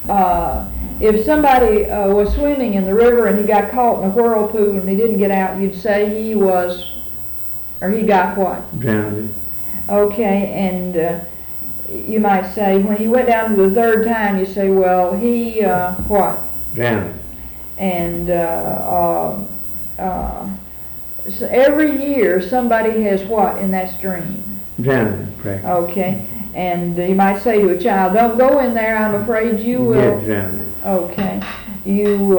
If somebody was swimming in the river and he got caught in a whirlpool and he didn't get out, you'd say he was, or he got what? Drowned. Okay, and you might say, when he went down to the third time, you say, well, he, what? Drowned. And so every year somebody has what in that stream? Drowned, practice. Okay, and you might say to a child, don't go in there, I'm afraid you will. Get drowned. Okay, you,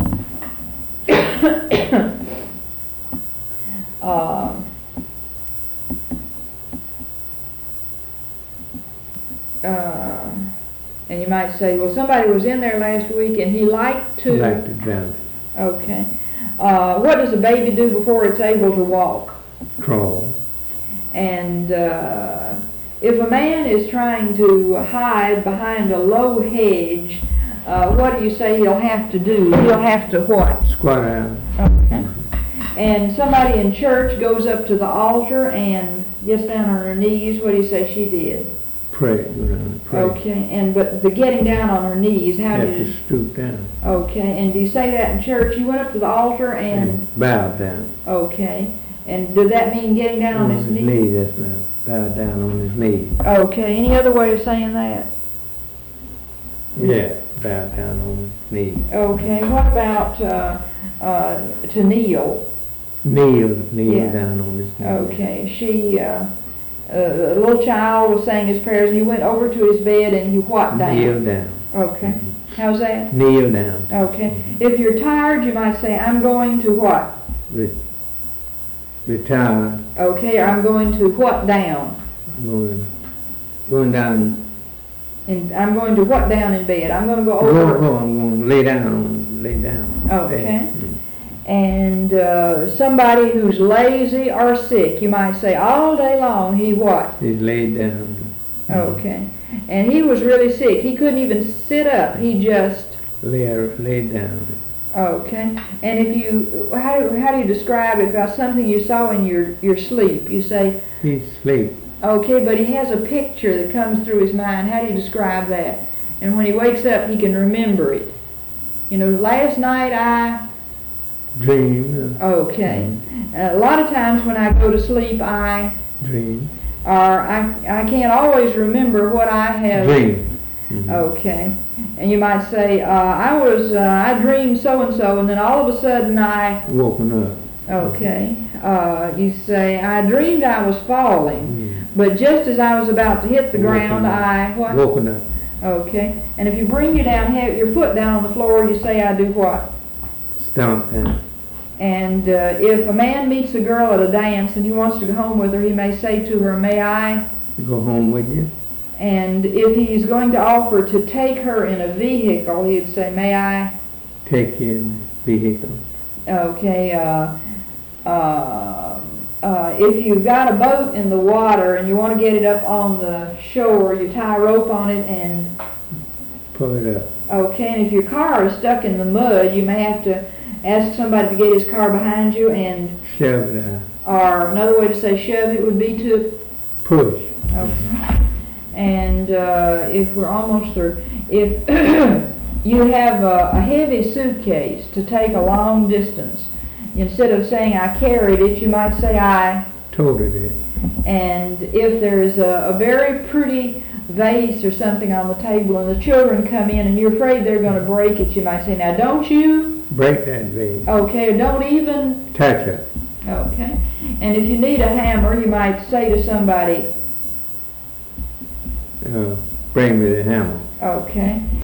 and you might say, well, somebody was in there last week and he liked to... Like to drown. Okay. What does a baby do before it's able to walk? Crawl. And if a man is trying to hide behind a low hedge, what do you say he'll have to do? He'll have to what? Squat out. Okay. And somebody in church goes up to the altar and gets down on her knees. What do you say she did? Pray. Go down and pray. Okay. But the getting down on her knees, how Have did to stoop down. Okay. And do you say that in church? You went up to the altar and bow down. Okay. And did that mean getting down on his knees? That's bow down on his knees. Okay. Any other way of saying that? Yeah, bow down on his knees. Okay. What about to kneel? Kneel Yeah. down on his knees. Okay. The little child was saying his prayers, and you went over to his bed and you what down? Kneel down. Okay. How's that? Kneel down. Okay. If you're tired, you might say, I'm going to what? Retire. Okay. I'm going to what down? Going down. And I'm going to what down in bed? I'm going to go over. I'm going to lay down. Okay. And somebody who's lazy or sick, you might say all day long he what? He's laid down. Okay. And he was really sick. He couldn't even sit up. He just laid down. Okay. And if you, how do you describe it about something you saw in your sleep? You say he's asleep. Okay, but he has a picture that comes through his mind. How do you describe that? And when he wakes up, he can remember it. You know, last night I dream. Okay. A lot of times when I go to sleep, I dream. Or I can't always remember what I have. Dream. Mm-hmm. Okay. And you might say, I dreamed so and so, and then all of a sudden I woken up. Okay. You say, I dreamed I was falling, but just as I was about to hit the ground, I what? Woken up. Okay. And if you bring your foot down on the floor, you say, I do what? Stomp down. And if a man meets a girl at a dance and he wants to go home with her, he may say to her, may I go home with you? And if he's going to offer to take her in a vehicle, he would say, may I take you in a vehicle? Okay. If you've got a boat in the water and you want to get it up on the shore, you tie a rope on it and pull it up. Okay. And if your car is stuck in the mud, you may have to ask somebody to get his car behind you and shove it out. Or another way to say shove it would be to push. Okay. And if we're almost through, if you have a heavy suitcase to take a long distance, instead of saying I carried it, you might say I toted it. And if there's a very pretty vase or something on the table and the children come in and you're afraid they're going to break it, you might say, now don't you break that vase. Okay, don't even touch it. Okay. And if you need a hammer, you might say to somebody, bring me the hammer. Okay.